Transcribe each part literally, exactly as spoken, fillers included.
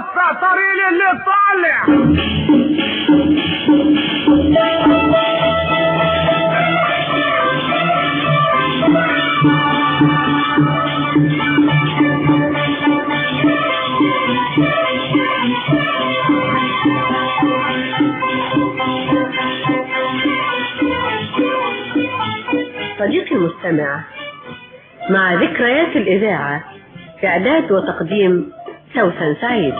وسع طريق اللي طالع. صديقي المستمع، مع ذكريات الإذاعة، إعداد وتقديم سوسن سعيد.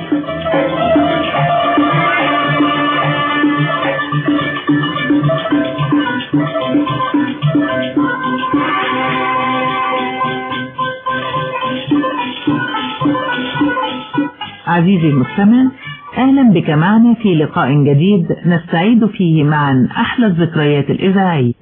عزيزي المستمع، أهلا بك معنا في لقاء جديد نستعيد فيه معا أحلى الذكريات الإذاعية.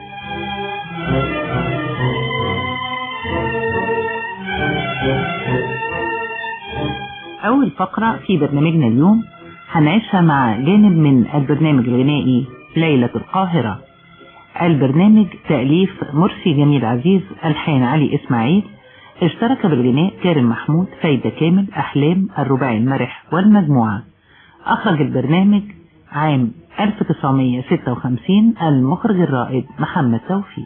أول فقرة في برنامجنا اليوم هنعيشها مع جانب من البرنامج الغنائي ليلة القاهرة. البرنامج تأليف مرسي جميل عزيز، ألحان علي إسماعيل، اشترك بالغناء كارم محمود، فايدة كامل، أحلام، الرباعي المرح والمجموعة. أخرج البرنامج عام ألف وتسعمائة وستة وخمسين المخرج الرائد محمد توفيق.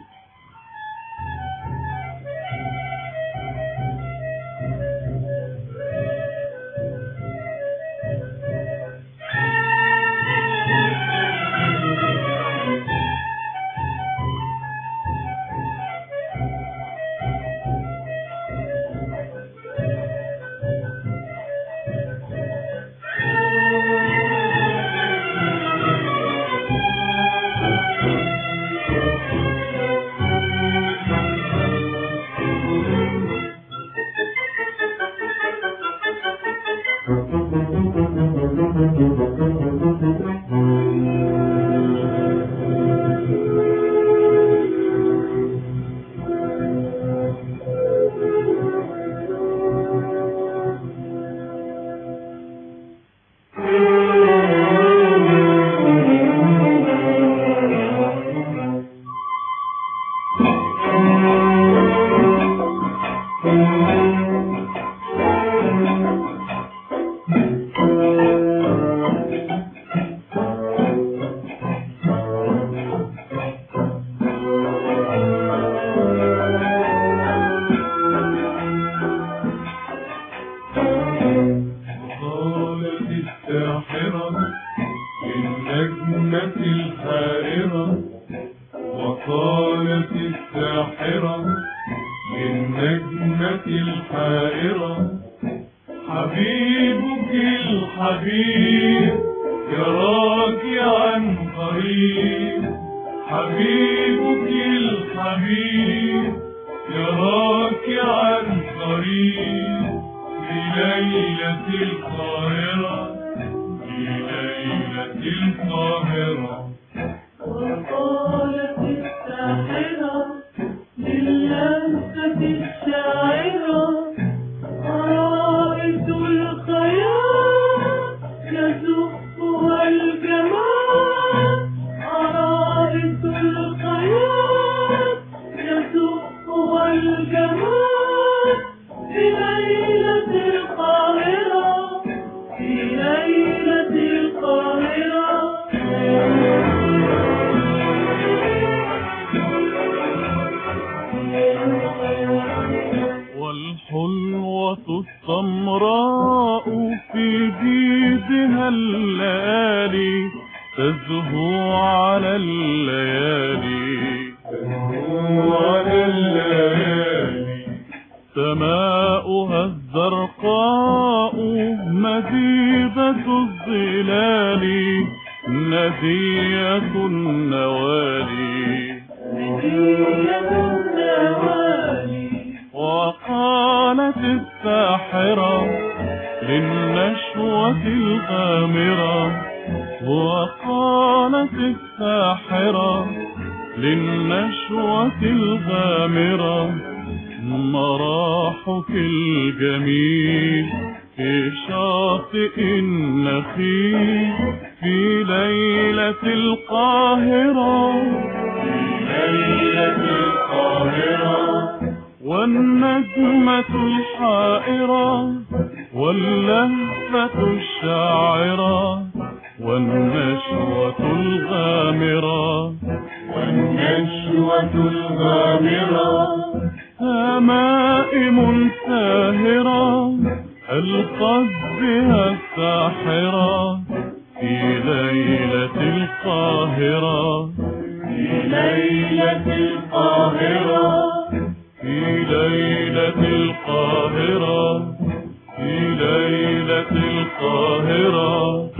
والنجمة الحائرة واللهفة الشاعرة والنشوة الغامرة والنشوة الغامرة همائم ساهرة ألقت بها الساحرة في ليلة القاهرة في ليلة القاهرة في ليلة القاهرة في ليلة القاهرة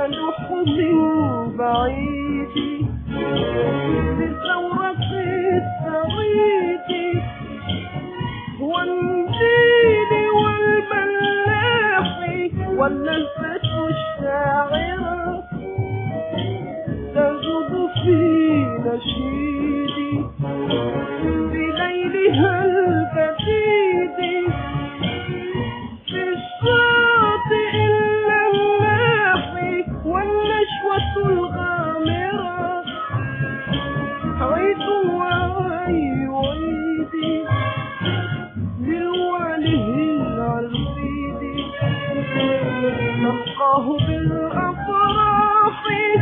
يلوح من بعيد لثورة الثريد والنيل والملاح والنفس الشاعرة تجب في نشيدي بليلها البديد في الشاطئ اللماح والنشوة الغامرة عيد وعي وعيدي للوعله العرفيد نلقاه بالأفراح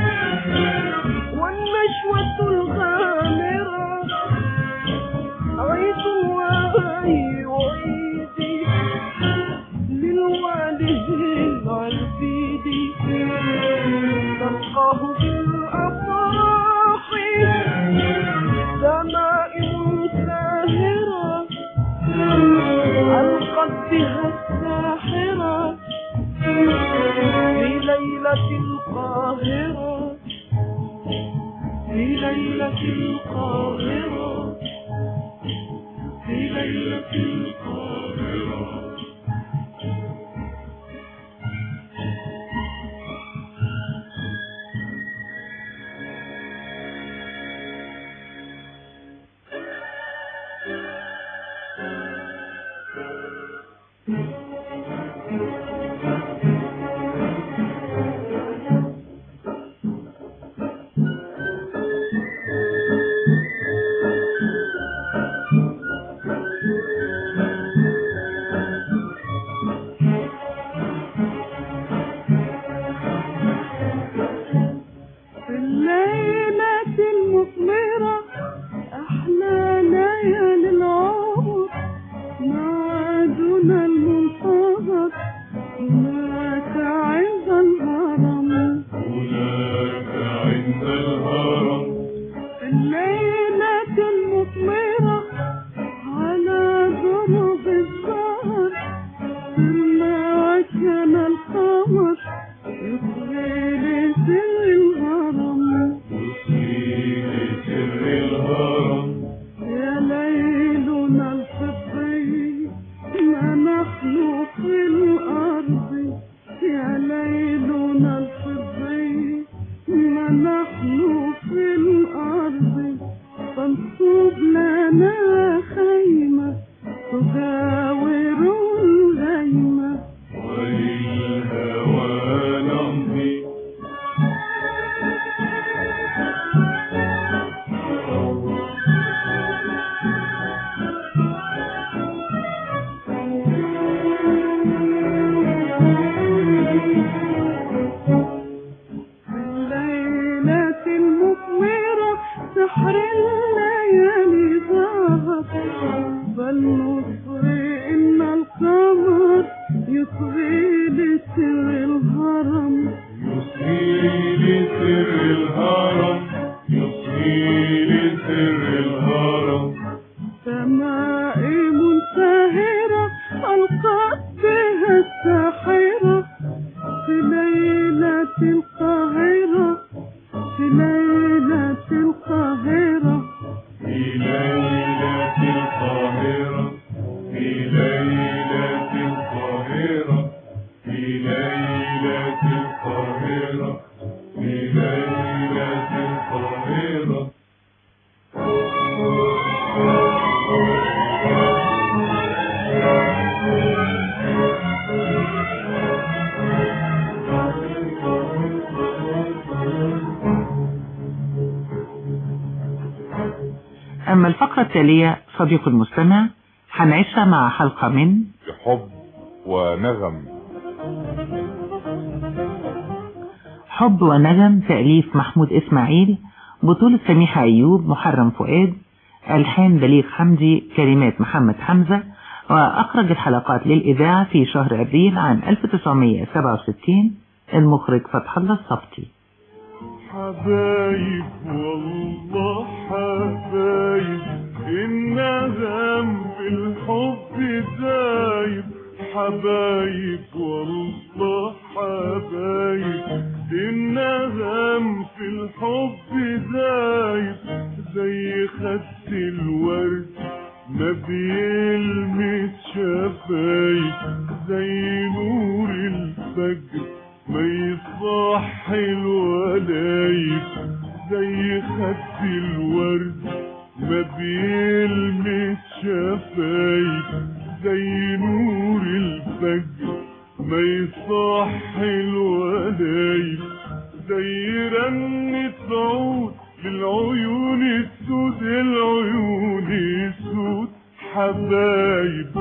والنشوة الغامرة عيد وعي وعيدي للوعله العرفيد نلقاه بالأفراح دمائم ساهرة ألقت بها الساحرة في ليلة القاهرة في ليلة القاهرة في ليلة القاهرة. أما الفقرة التالية صديق المستمع هنعيشها مع حلقة من حب ونغم. حب ونغم تأليف محمود إسماعيل، بطولة سميحة أيوب، محرم فؤاد، ألحان بليغ حمدي، كلمات محمد حمزة. وأخرج الحلقات للإذاعة في شهر أبريل عام ألف وتسعمائة وسبعة وستين المخرج فتح الله الصبتي. حبايب والله حبايب، النغم بالحب دايب. حبايب والله حبايب، الفجر ما يصحي الولايب زي خد الورد ما بيلمس شفايف زي نور الفجر ما يصحي الولايب زي رنة عود للعيون السود العيون السود حبايب.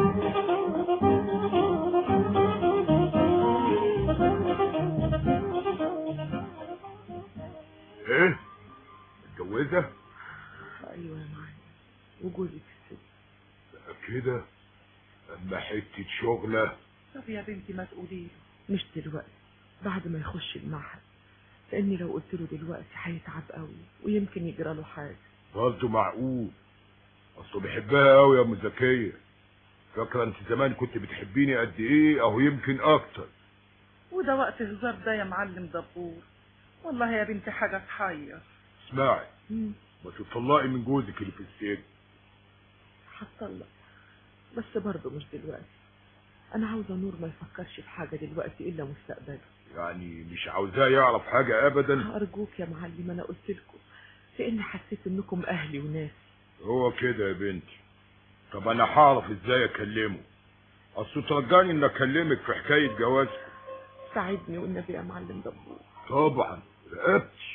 ايه متجوزة؟ ايوه يا معلم وجوزي في السجن. كده اما حتة شغلة. طب يا بنتي ما تقولي له مش دلوقتي، بعد ما يخش المعهد، لاني لو قلت له دلوقتي هيتعب قوي ويمكن يجرى له حاجه. برضه معقول؟ اصله بيحبها قوي يا ام زكية. فاكره انت زمان كنت بتحبيني قد ايه؟ او يمكن اكتر. وده وقت هزار ده يا معلم دبور؟ والله يا بنتي حاجه تحير. اسمعي، ما تطلقي من جوزك اللي في السجن. هتطلق بس برضه مش دلوقتي. انا عاوزه نور ما يفكرش في حاجه دلوقتي الا مستقبله. يعني مش عاوزاه يعرف حاجه ابدا؟ ارجوك يا معلم، انا قلت لكم لاني حسيت انكم اهلي وناسي. هو كده يا بنتي. طب انا هعرف ازاي اكلمه؟ اصل ترجاني ان اكلمك في حكايه جوازكم. ساعدني والنبي يا معلم دبور. طبعا رقبتي.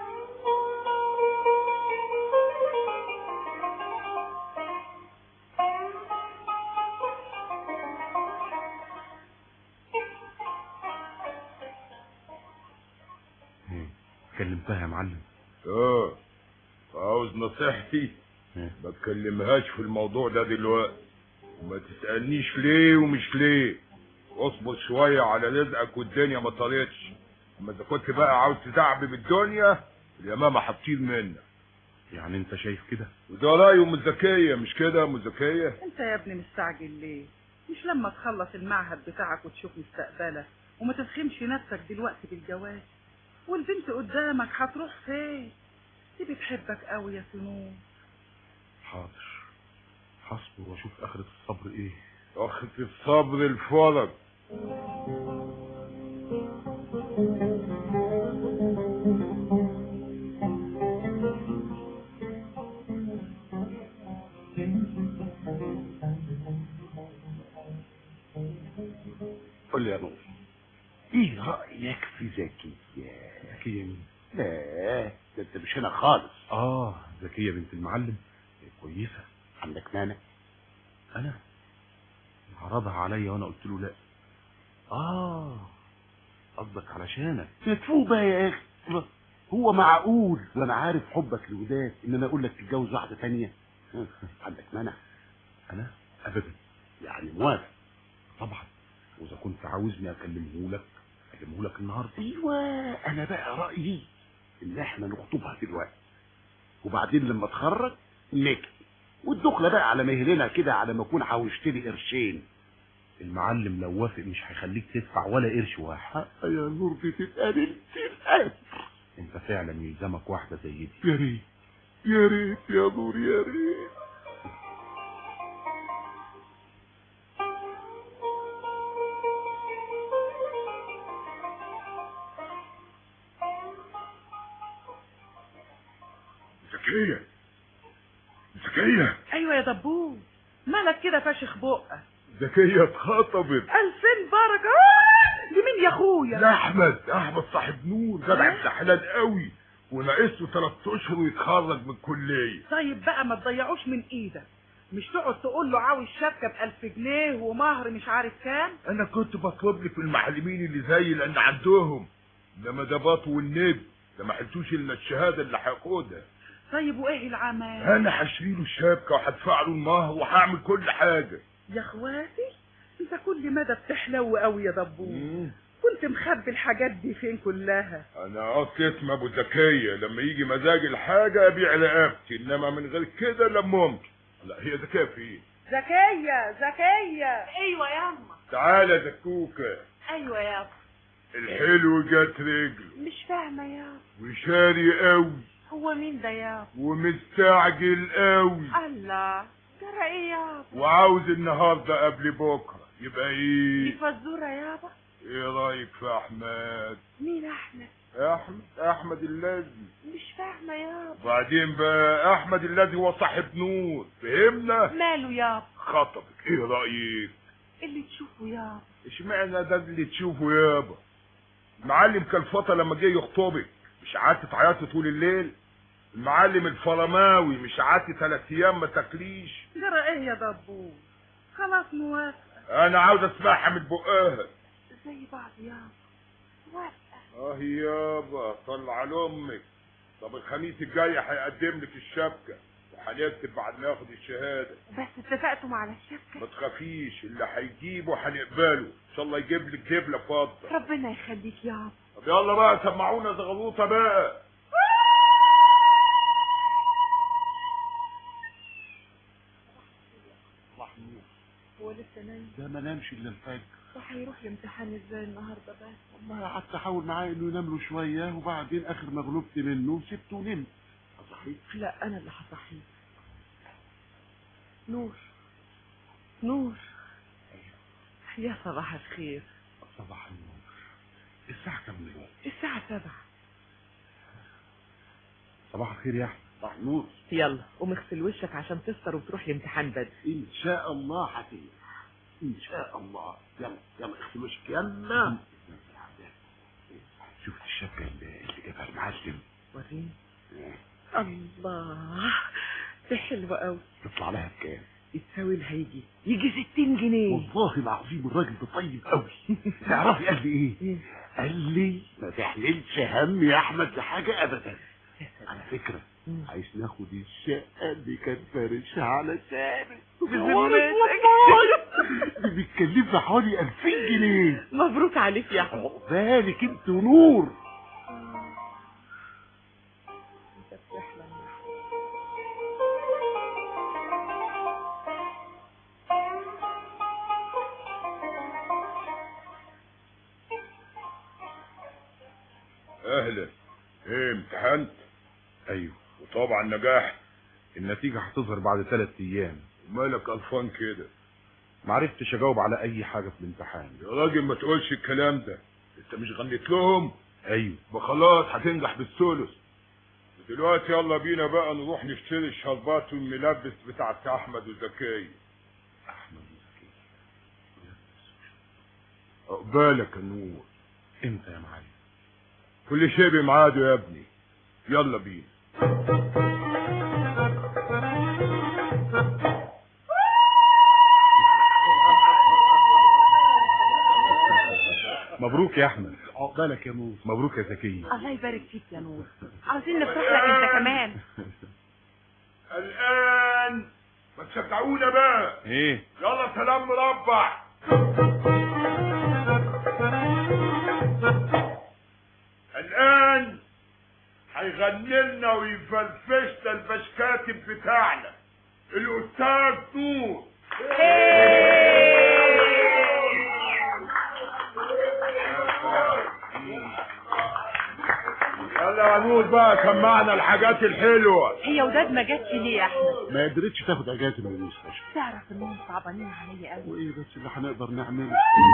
كلمتها يا معلم؟ اه عاوز نصيحتي؟ ما تكلمهاش في الموضوع ده دلوقتي، وما تسألنيش ليه ومش ليه. اصبر شوية على رزقك والدنيا ما طارتش. اما اذا كنت بقى عاوز تدعبب الدنيا اليمامة هتطير منك. يعني انت شايف كده؟ وده رأي ام زكية مش كده يا ام زكية؟ انت يا ابني مستعجل ليه؟ مش لما تخلص المعهد بتاعك وتشوف مستقبلك وما تفخمش نفسك دلوقتي بالجواز؟ والبنت قدامك هتروح فين؟ دي بتحبك قوي يا سنون. حاضر، هصبر واشوف اخرة الصبر ايه. اخرة الصبر الفرج. قول لي يا نور، ايه رأيك في زكية؟ زكية مين؟ لا ده انت مش هنا خالص. اه زكية بنت المعلم كويسة. عندك مانع؟ انا عرضها عليا وانا قلت له لا. اه قصدك علشانك. تتفوبة يا اخي، هو معقول وانا عارف حبك لوداد ان انا اقول لك تتجوز واحدة تانية؟ عندك مانع؟ انا ابدا. يعني موافق؟ طبعا، واذا كنت عاوزني اكلمه لك اكلمه لك النهارده. ايوه انا بقى رايي ان احنا نخطبها دلوقتي، وبعدين لما اتخرج نكتب، والدخله بقى على مهلنا كده على ما اكون حوشت لي قرشين. المعلم لو وافق مش هيخليك تدفع ولا قرش واحد. يا نور دي تتقابل تتقابل. انت فعلا يلزمك واحده زي دي. يا ريت يا ريت يا نور يا ريت. زكية زكية. ايوه يا دبور، مالك كده فاشخ بقك؟ زكية اتخطبت. الفين بركة. لمين يا اخويا؟ لاحمد. احمد صاحب نور جدع ابن حلال قوي، وناقص له ثلاث اشهر ويتخرج من الكليه. طيب بقى ما تضيعوش من ايدك، مش تقعد تقول له عاوز شبكه بألف جنيه ومهر مش عارف كام. انا كنت بطلب لي في المعلمين اللي زي لان عندهم، انما ده باطو والنب ده ما حلتوش الا الشهاده اللي هياخدها. طيب وايه العمل؟ انا هشتري له الشبكه وهدفع له المهر وهعمل كل حاجه. يا اخواتي انت كل مدى بتحلو قوي يا دبور. كنت مخبي الحاجات دي فين كلها؟ انا قصيت ما ابو زكيه لما يجي مزاج الحاجه ابيع رقبتي، انما من غير كده لا ممكن. لا هي زكيه فين؟ زكيه زكيه. ايوه ياما. تعالى زكوكه. ايوه يابا. الحلو جات رجله. مش فاهمه يابا. وشاري قوي. هو مين ده يابا؟ ومستعجل قوي. الله جرى ايه يابا؟ وعاوز النهارده قبل بكره. يبقى ايه؟ دي فزوره يابا. ايه رايك في احمد؟ مين احمد؟ احمد احمد الذي. مش فاهمه يابا. بعدين بقى احمد الذي هو صاحب نور، فهمنا؟ ماله يابا؟ خطبك، ايه رايك؟ اللي تشوفه يابا. اشمعنى ده اللي تشوفه يابا؟ المعلم كالفطه لما جه يخطبك مش قعدت تعيطي طول الليل؟ المعلم الفرماوي مش قعدت ثلاث ايام ما تاكليش؟ جرى ايه يا دبور؟ خلاص موافقه. انا عاوز اسمعها من بقها. زي بعض يابا. موافقه. اه يابا طلع لامك. طب الخميس الجاي هيقدم لك الشبكه وهنكتب بعد ما ياخد الشهاده. بس اتفقتوا على الشبكه؟ ما تخافيش، اللي هيجيبه هنقبله ان شاء الله. يجيب لك دبله فاضه. ربنا يخليك يابا. طب يلا بقى سمعونا زغلوطه بقى. هو لسه نايم؟ ده ما نامش الا الفجر. راح يروح الامتحان ازاي النهارده بس؟ والله قعدت احاول معاه انه ينام له شويه، وبعدين اخر ما غلبت منه سبته ونمت. صحيح؟ لا انا اللي هصحيه. نور نور. يا صباح الخير. صباح النور. الساعه كام دلوقتي؟ الساعه سبعة. صباح الخير يا احمد. صباح النور. يلا قوم اغسل وشك عشان تفطر وتروح الامتحان بدري. ان شاء الله هتيجي ان شاء الله. يلا يلا اغسل وشك يلا. شفت الشبكه اللي جابها المعلم؟ وريني. الله دي حلوه قوي. تطلع لها بكام؟ يتساوي لها يجي يجي ستين جنيه. والله العظيم الراجل ده طيب قوي. تعرفي قال لي ايه؟ قال لي ما تحملش هم يا احمد لحاجه ابدا. على فكره عايز ناخد الشقه اللي كان فارشها على سامي. بذمتك؟ دي بتكلفها حوالي ألفين جنيه. مبروك عليك يا احمد. عقبالك انت ونور. انت بتحلم. اهلا. ايه امتحنت؟ ايوه. وطبعا نجاح. النتيجة هتظهر بعد ثلاث ايام. مالك قرفان كده؟ معرفتش اجاوب على اي حاجة في الامتحان. يا راجل ما تقولش الكلام ده، انت مش غنيت لهم؟ ايوه. بخلاص هتنجح بالثلث. دلوقتي يلا بينا بقى نروح نشتري الشربات والملبس بتاعت احمد وزكي. احمد وزكي. عقبالك يا نور. انت يا معلم. كل شيء بميعاده يا ابني. يلا بينا. مبروك يا احمد. عقبالك يا نور. مبروك يا زكي. الله يبارك فيك يا نور. عاوزين نفرح لك انت كمان. الان ما تشجعونا بقى. ايه؟ يلا سلام مربع. الان هيغني لنا ويفلفشنا البشكاتب بتاعنا الاستاذ نور. يلا يا نور بقى سمعنا الحاجات الحلوه. هي وداد ما جاتش ليه يا احمد؟ ما قدرتش تاخد اجازه من المستشفى. تعرف انهم صعبانين عليا قوي. وايه بس اللي هنقدر نعمله؟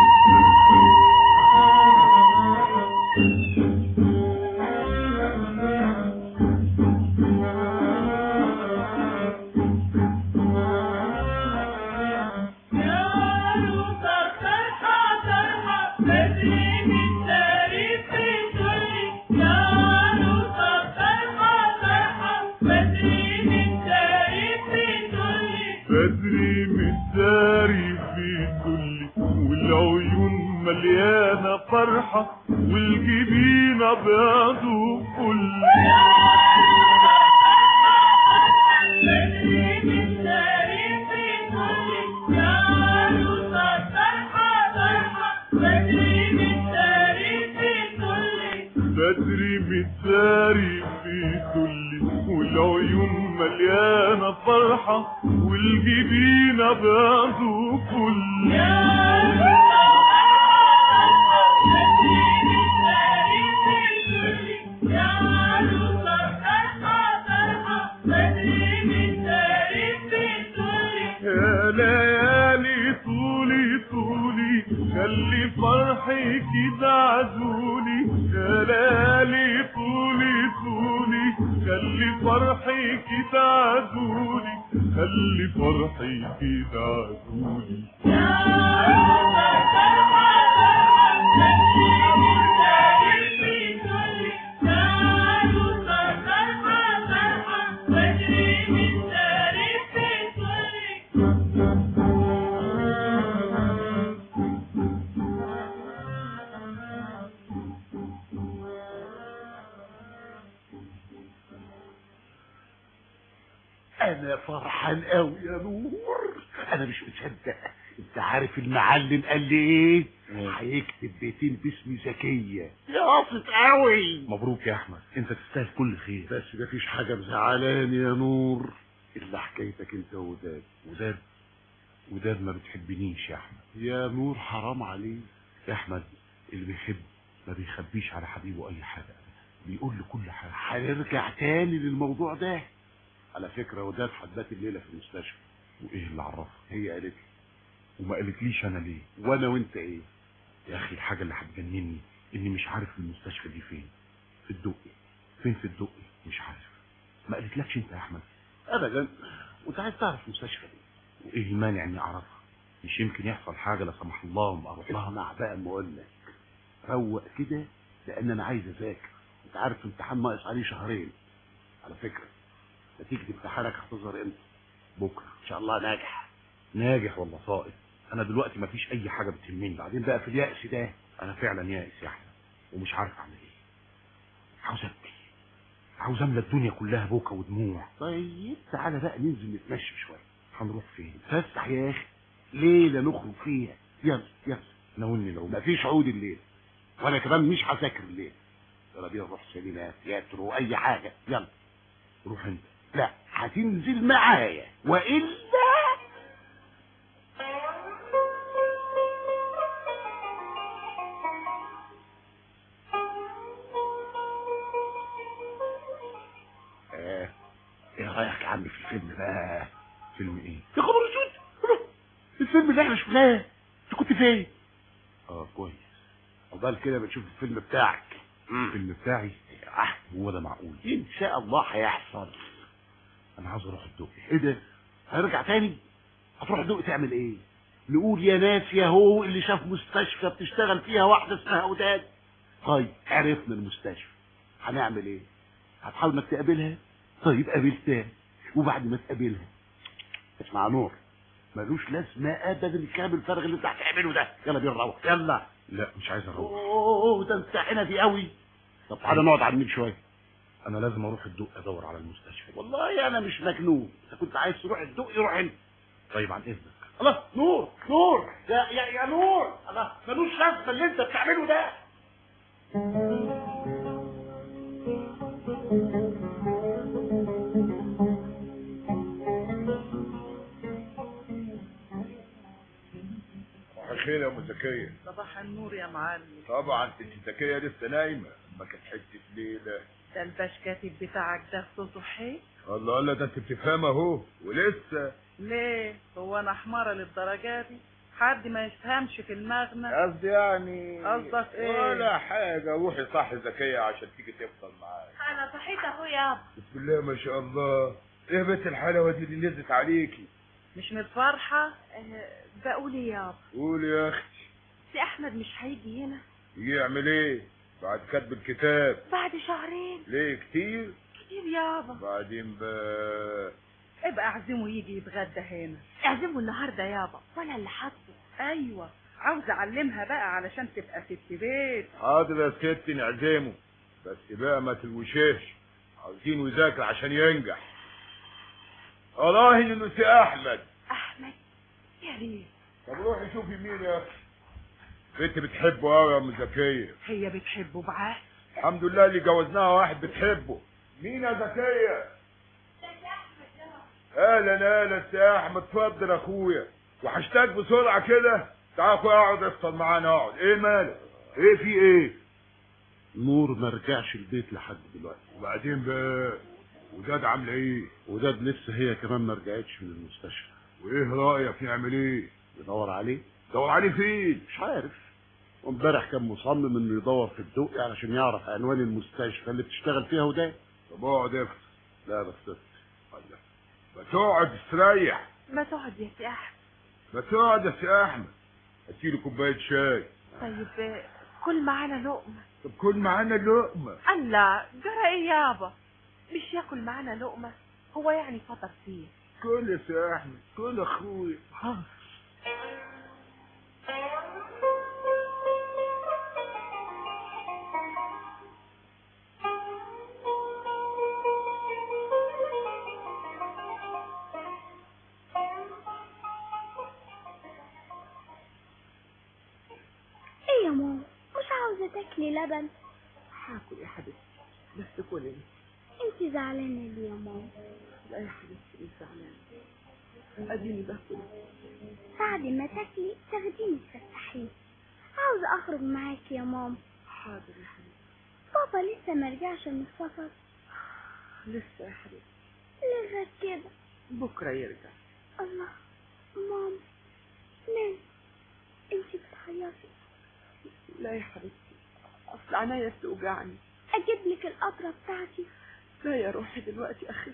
بدري متداري في كل والعيون مليانة فرحة والجبين أبيض وكل بدري متداري في كل يا عروسة فرحة فرحة بدري متداري في كل بدري متداري في كل والعيون مليانة فرحة والجبين أبيض وكل يا ليالي طولي طولي خلي فرحي فرحي كده عزولي يا ليالي طولي طولي خلي فرحي كده عزولي خلي فرحي كده عزولي انا فرحان قوي يا نور، انا مش مصدق. انت عارف المعلم قال لي ايه؟ هيكتب بيتين باسم زكيه. يا قاصد قوي. مبروك يا احمد، انت تستاهل كل خير. بس مفيش حاجه مزعلاني يا نور الا حكايتك انت وداد. وداد وداد ما بتحبنيش يا احمد. يا نور حرام عليك يا احمد، اللي بيحب ما بيخبيش على حبيبه اي حاجه، بيقول له كل حاجه. هنرجع تاني للموضوع ده. على فكره وداد حدات الليله في المستشفى. وايه اللي عرفها؟ هي قالت لي. وما قالتليش انا ليه؟ وانا وانت ايه؟ يا اخي الحاجه اللي هتجنني اني مش عارف المستشفى دي فين. في الدقي. فين في الدقي؟ مش عارف. ما قالتلكش انت يا احمد؟ ابدا. وانت عايز تعرف المستشفى دي؟ وايه المانع اني اعرفها؟ مش يمكن يحصل حاجه لا سمح الله وما اروح لها. اسمع بقى ما اقول لك، روق كده لان انا عايز اذاكر. انت عارف الامتحان ناقص عليه شهرين. على فكره نتيجه امتحانك هتظهر امتى؟ بكره ان شاء الله ناجح. ناجح ولا ساقط؟ انا دلوقتي مفيش اي حاجه بتهمني. بعدين بقى في اليأس ده. انا فعلا يائس يا احمد ومش عارف اعمل ايه. عاوز ابكي، عاوز املى الدنيا كلها بوكا ودموع. طيب تعالى بقى ننزل نتمشى شويه. هنروح فين؟ فسح يا اخي، ليله نخرج فيها. يلا يلا. ناولني لو مفيش عود الليل، وانا كمان مش هذاكر الليل. يلا بينا نروح سينما تياترو واي حاجه. يلا. روح انت. لا هتنزل معايا والا. اه ايه رايك يا عم في الفيلم بقى؟ فيلم ايه؟ يا خبر اسود، الفيلم اللي احنا شفناه. انت كنت فين؟ اه كويس. عقبال كده بنشوف الفيلم بتاعك. الفيلم بتاعي؟ اه هو ده معقول؟ ان شاء الله هيحصل. انا عاوز اروح الدقي. ايه ده؟ هنرجع تاني؟ هتروح الدقي تعمل ايه؟ نقول يا ناس يا هو اللي شاف مستشفى بتشتغل فيها واحده اسمها وداد. طيب عرفنا المستشفى، هنعمل ايه؟ هتحاول انك تقابلها؟ طيب قابلتها، وبعد ما تقابلها اسمع نور، ملوش لازمه ابدا الكلام الفارغ اللي انت هتعمله ده. يلا بينا نروح. يلا. لا مش عايز اروح. اوه ده انت حنفي قوي. طب تعالى نقعد على النيل شويه. انا لازم اروح الدقي ادور على المستشفى. والله انا مش مجنون. انت كنت عايز تروح الدقي روح انت. طيب عن اذنك. الله. نور نور يا يا يا نور. الله ملوش لازمه اللي انت بتعمله ده. خير يا ام زكيه. صباح النور يا معلم. طبعا انت زكيه لسه نايمه، ما كانت حته ليله. ده الباش كاتب بتاعك ده صوته حي. الله الله، ده انت بتفهم اهو ولسه. ليه هو انا حماره للدرجه دي؟ حد ما يفهمش في المغنى؟ قصدي يعني قصدك ايه؟ ولا حاجه. روحي صحي زكيه عشان تيجي تفطر معايا. انا صحيت اهو يابا. بسم الله ما شاء الله. ايه بنت الحلاوه دي اللي نزلت عليكي؟ مش متفرحه؟ أه بقول يابا. قولي يا اختي. سي احمد مش هيجي هنا؟ يجي يعمل ايه بعد كتب الكتاب؟ بعد شهرين. ليه كتير؟ كتير يابا. بعدين بقى ابقى اعزمه يجي يتغدى هنا. اعزمه النهارده يابا وانا اللي حاطه. ايوه عاوز اعلمها بقى علشان تبقى ست بيت. حاضر يا ستي نعزمه، بس بقى ما تلوشيش، عاوزينه يذاكر عشان ينجح. والله انه سي احمد. احمد يا ريت. طب روحي شوفي مين يا اخي. بنت بتحبه قوي يا ام زكيه. هي بتحبه بعقل. الحمد لله اللي جوزناها واحد بتحبه. مين يا زكيه؟ اهلا اهلا سي احمد. اتفضل اخويا، وحشتاك بسرعه كده. تعال اخويا اقعد افطر معانا. اقعد. ايه مالك؟ ايه في ايه؟ نور ما رجعش البيت لحد دلوقتي. وبعدين بقى وداد عامله ايه؟ وداد لسه هي كمان ما رجعتش من المستشفى. وايه رايك نعمل ايه؟ ندور عليه. دور عليه فين؟ مش عارف، وامبارح كان مصمم انه يدور في الدقي علشان يعرف عنوان المستشفى اللي بتشتغل فيها وده. طب اقعد افت. لا بس ما تقعد استريح. ما تقعد يا سي احمد. ما تقعد يا سي احمد. هاتيله كوبايه شاي. طيب كل معانا لقمه. طب كل معانا لقمه. الله جرى ايه يابا؟ مش ياكل معانا لقمه؟ هو يعني فطر فيه. كل يا سي احمد كل اخويا. ايه يا ماما مش عاوزه تاكلي لبن؟ هاكل يا حبيبتي بس كلي. انت زعلانه ليه يا ماما؟ لا يا حبيبتي مش زعلانه، اديني باكل. بعد ما تاكلي تاخديني تفسحيني، عاوزه اخرج معاكي يا ماما. حاضر يا حبيبتي. بابا لسه مرجعش من السفر؟ لسه يا حبيبتي. ليه غير كده؟ بكره يرجع. الله ماما مين؟ انت بتعيطي؟ لا يا حبيبتي اصل عينيا بتوجعني. اجيب لك القطره بتاعتي؟ لا يا روحي دلوقتي اخف.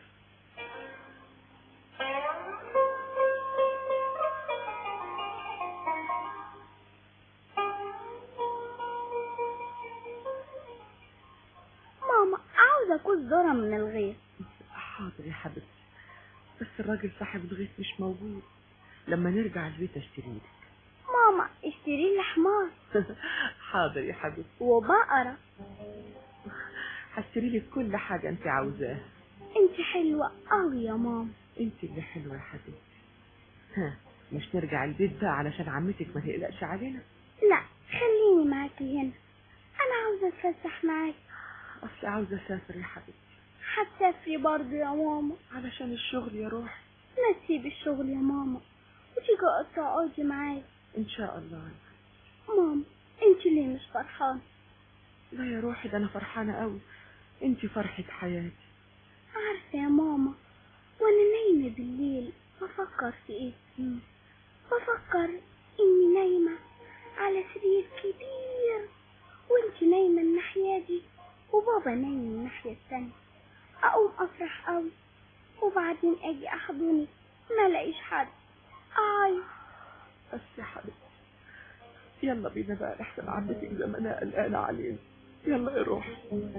ماما عاوزه اكل ذره من الغيط. حاضر يا حبيبتي بس الراجل صاحب الغيط مش موجود، لما نرجع البيت اشتري لك. ماما اشتري لي حمار. حاضر يا حبيبتي. وبقره. هشتري لك كل حاجه انت عاوزاها. انت حلوه قوي يا ماما. انت اللي حلوه يا حبيبتي. ها مش نرجع البيت بقى علشان عمتك ما تقلقش علينا؟ لا خليني معاكي هنا، انا عاوزه اتفسح معاكي. اصل عاوزه اسافر يا حبيبتي. هتسافري برضه يا ماما؟ علشان الشغل يا روحي. ما تسيبي الشغل يا ماما وتيجي تقعدي معايا. ان شاء الله. ماما انت ليه مش فرحانه؟ لا يا روحي ده انا فرحانه قوي، انت فرحه حياتي. عارفه يا ماما وانا نايمه بالليل بفكر في ايه؟ مم. بفكر اني نايمه على سرير كبير وانت نايمه الناحيه دي وبابا نايم الناحيه التانية. اقوم افرح قوي وبعدين اجي احضنك ما الاقيش حد. اي بس يا حبيبتي يلا بينا بقى نحسب عمتك زمانها قلقانه علينا. يلا يا روحي.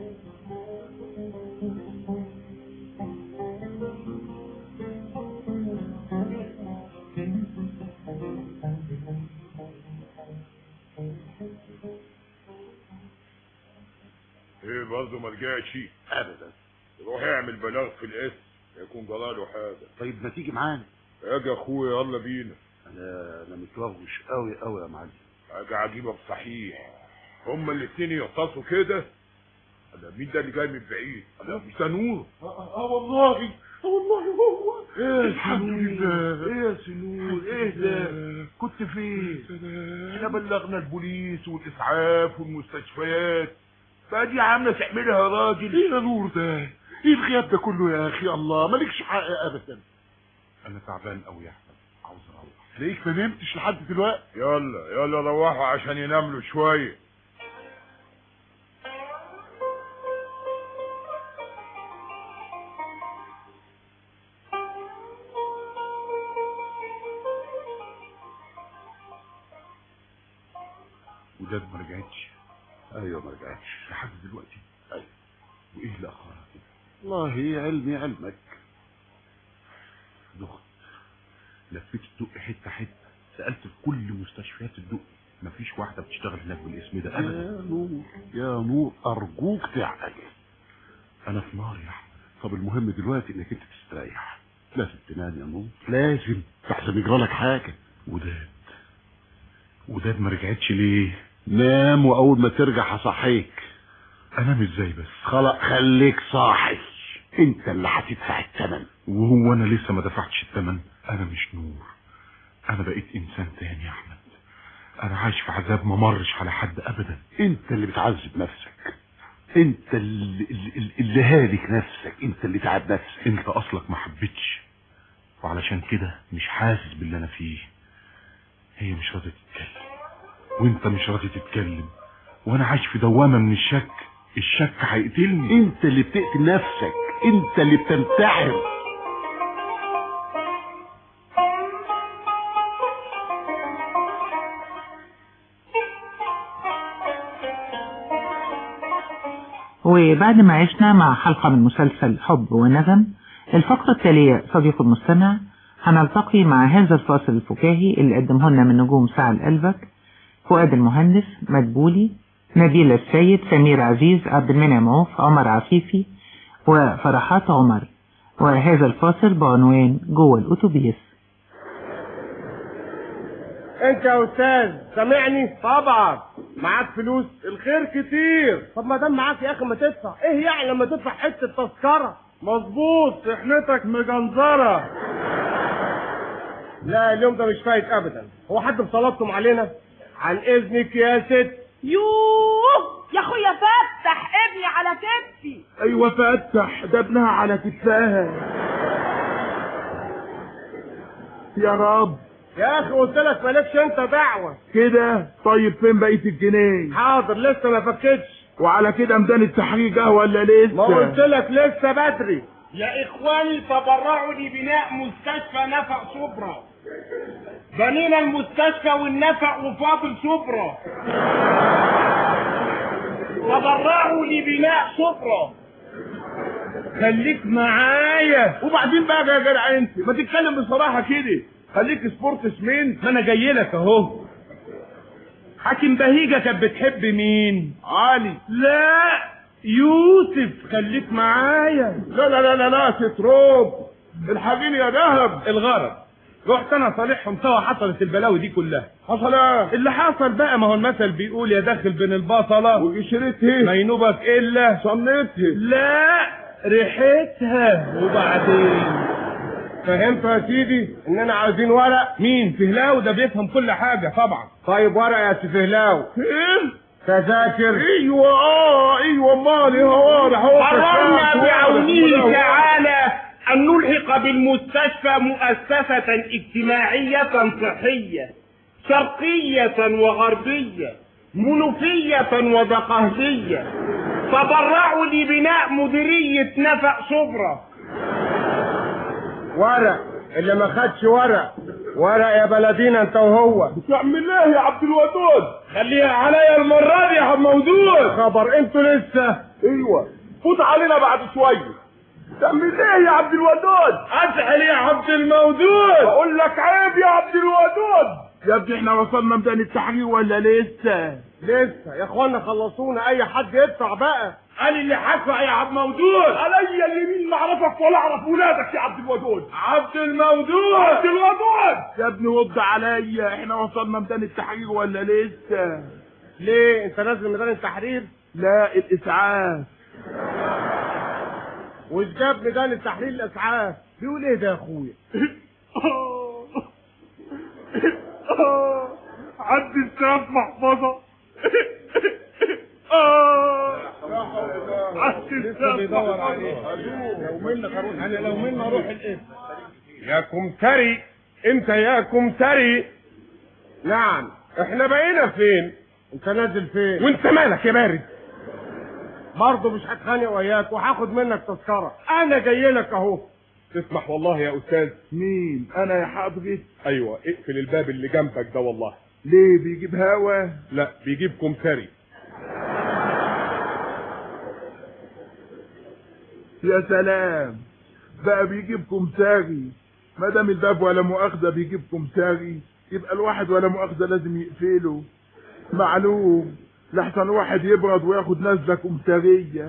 ايه برضه ما رجعش؟ ابدا. روح اعمل بلاغ في الاسم يكون جراله حاجه. طيب ما تيجي معانا؟ اجي يا اخويا يلا بينا. انا انا متوغش قوي قوي يا معلم. حاجه عجيبه بصحيح. هما الاثنين يغطسوا كده. انا مين ده اللي جاي من بعيد؟ انا مش نور. اه, آه والله اه والله هو. ايه الحمد لله. ايه يا سنور ايه ده؟ كنت فين؟ احنا بلغنا البوليس والاسعاف والمستشفيات. بقى دي عامله تعملها يا راجل. ايه يا نور ده؟ ايه الغياب ده كله يا اخي؟ الله مالكش حق ابدا. انا تعبان قوي يا احمد عاوز اروح. ليك ما نمتش لحد دلوقتي؟ يلا يلا روحوا عشان يناملوا شويه. وداد ما رجعتش؟ ايوه ما رجعتش لحد دلوقتي. ايوه. وايه اللي اخرها كده؟ والله علمي علمك. دخت لفيت الدق حته حته، سالت في كل مستشفيات الدق مفيش واحده بتشتغل هناك بالاسم ده ابدا. يا نور يا نور ارجوك تعقل. انا في نار يا احمد. طب المهم دلوقتي انك انت تستريح. لازم تنام يا نور لازم تحسن يجرالك حاجه. وداد وداد ما رجعتش ليه؟ نام واول ما ترجع هصحيك. انام ازاي بس؟ خلاص خليك صاحي، انت اللي هتدفع الثمن. وهو انا لسه ما دفعتش الثمن؟ انا مش نور، انا بقيت انسان تاني يا احمد. انا عايش في عذاب ما مرش على حد ابدا. انت اللي بتعذب نفسك، انت اللي, اللي, اللي هالك نفسك، انت اللي تعب نفسك. انت اصلك ما حبيتش وعلشان كده مش حاسس باللي انا فيه. هي مش راضيه تتكلم. وانت مش راضي تتكلم، وانا عايش في دوامة من الشك. الشك هيقتلني. انت اللي بتقتل نفسك، انت اللي بتنتحر. وبعد ما عشنا مع حلقة من مسلسل حب ونغم، الفقرة التالية صديق المستمع هنلتقي مع هذا الفاصل الفكاهي اللي قدمه لنا من نجوم ساعة لقلبك: فؤاد المهندس، مدبولي، نبيلة السيد، سمير عزيز، عبد المنعم عوف، عمر عفيفي، وفرحات عمر. وهذا الفاصل بعنوان جوه الأتوبيس. انت يا استاذ سامعني؟ طبعا. معاك فلوس؟ الخير كتير. طب ما دام معاك يا اخي ما تدفع. ايه يعني لما تدفع حته تذكره؟ مظبوط، رحلتك مجنزره. لا اليوم ده مش فايت ابدا. هو حد مسلطهم علينا؟ عن اذنك يا ست. يوه يا اخويا فتح ابني على كتفي. ايوه فتح، ده ابنها على كتفها. يا رب يا اخي قلت لك مالكش انت دعوه كده. طيب فين بقيه الجنيه؟ حاضر لسه ما فكتش. وعلى كده ميدان التحرير قهوه ولا لسه؟ ما قلت لك لسه بدري. يا اخواني تبرعوا لبناء مستشفى نفق شبرا. بنينا المستشفى والنفق وفاضل شبرا. تبرعوا لبناء شبرا. خليك معايا. وبعدين بقى يا جدع انت ما تتكلم بصراحه كده، خليك سبورت سمين. ما انا جاي لك اهو. حاكم بهيجه كانت بتحب مين؟ علي. لا يوسف. خليك معايا. لا لا لا لا لا ستروب الحاجين يا دهب. الغرض رحت انا صالحهم سوا، حصلت البلاوي دي كلها. حصل ايه؟ اللي حصل بقى ما هو المثل بيقول يا داخل بين البصله وقشرتها ما ينوبك الا صنتها. لا ريحتها. وبعدين فهمت يا سيدي اننا عايزين ورق؟ مين؟ فهلاو ده بيفهم كل حاجه طبعا. طيب ورق يا سي فهلاو. ايه؟ تذاكر. ايوه اه ايوه امال هو قررنا بعونه تعالى أن نلحق بالمستشفى مؤسسة اجتماعية صحية شرقية وغربية منوفية ودقهلية. تبرعوا لبناء مديرية نفق شبرا. ورق اللي ما خدش ورق. ورق يا بلدينا انت وهو. بتعمل ايه يا عبد الودود؟ خليها عليا المرة دي يا عم مودود. خبر انتوا لسه. ايوه فوت علينا بعد شوية. تعمل ايه يا عبد الودود؟ اسأل يا عبد المودود. بقول لك عيب يا عبد الودود. يا ابني احنا وصلنا ميدان التحرير ولا لسه؟ لسه يا اخوانا خلصونا. اي حد يدفع بقى. قال اللي هدفع يا عبد المودود. عليا اليمين ما اعرفك ولا اعرف ولادك يا عبد الودود. عبد المودود. عبد الودود يا ابني وض عليا. احنا وصلنا ميدان التحرير ولا لسه؟ ليه انت نازل ميدان التحرير؟ لا الاسعاف. وجاب ميدان التحرير الاسعاف. بيقول ايه ده يا اخويا؟ عندي الساف محفظه. عندي الساف بيدور عليه. لو منك اروح انا لو مني اروح الاسم. يا كمثري انت يا كمثري. نعم. احنا بقينا فين؟ انت نازل فين؟ وانت مالك يا بارد؟ برضه مش هتخانق وياك وهاخد منك تذكره. انا جاي لك اهو. تسمح والله يا استاذ. مين؟ انا يا حضرتك؟ ايوه اقفل الباب اللي جنبك ده والله. ليه بيجيب هوا؟ لا بيجيب كمثري. يا سلام بقى بيجيب كمثري. ما دام الباب ولا مؤاخذه بيجيب كمثري يبقى الواحد ولا مؤاخذه لازم يقفله. معلوم لحسن واحد يبرد وياخد نزله كمثريه.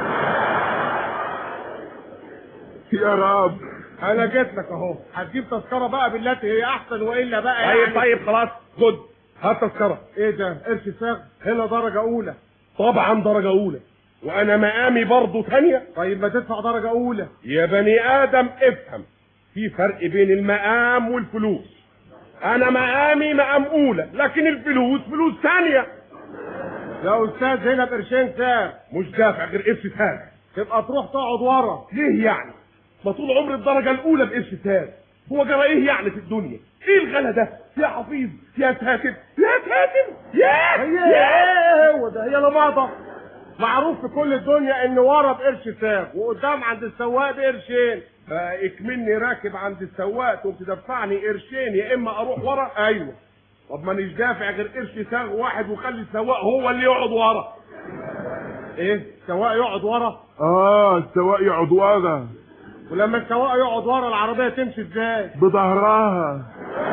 يا رب انا جيت لك اهو. هتجيب تذكره بقى بالتي هي احسن والا بقى طيب يعني. طيب خلاص خد هات تذكره. ايه ده؟ قرش صاغ هنا درجه اولى. طبعا درجه اولى وانا مقامي برضه ثانيه. طيب ما تدفع درجه اولى. يا بني ادم افهم، في فرق بين المقام والفلوس. انا مقامي مقام اولى لكن الفلوس فلوس ثانيه. يا استاذ هنا بقرشين ساغ. مش دافع غير قرش ساغ. تبقى تروح تقعد ورا. ليه يعني؟ ما طول عمر الدرجه الاولى بقرش ساغ. هو جرى ايه يعني في الدنيا؟ ايه الغلا ده يا حفيظ يا ساتر يا ساتر يا هي يا ايه هو ده؟ هي لماضه. معروف في كل الدنيا ان ورا بقرش ساغ وقدام عند السواق بقرشين. اكمني راكب عند السواق تقوم تدفعني قرشين يا اما اروح ورا. ايوه طب مانيش دافع غير قرش ساغ واحد وخلي السواق هو اللي يقعد ورا. ايه السواق يقعد ورا؟ اه السواق يقعد ورا. ولما السواق يقعد ورا العربيه تمشي ازاي؟ بظهرها.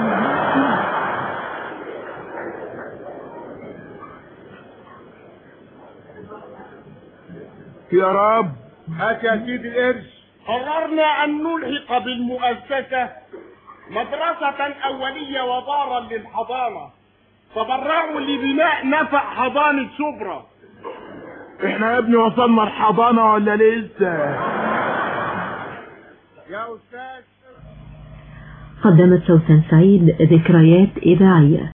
يا رب. هات يا سيدي القرش. قررنا ان نلحق بالمؤسسه مدرسه اوليه ودارا للحضانه. تبرعوا لبناء نفق حضانه شبرا. احنا يا ابني وصلنا الحضانه ولا لسه؟ يا استاذ. قدمت سوسن سعيد ذكريات إذاعية.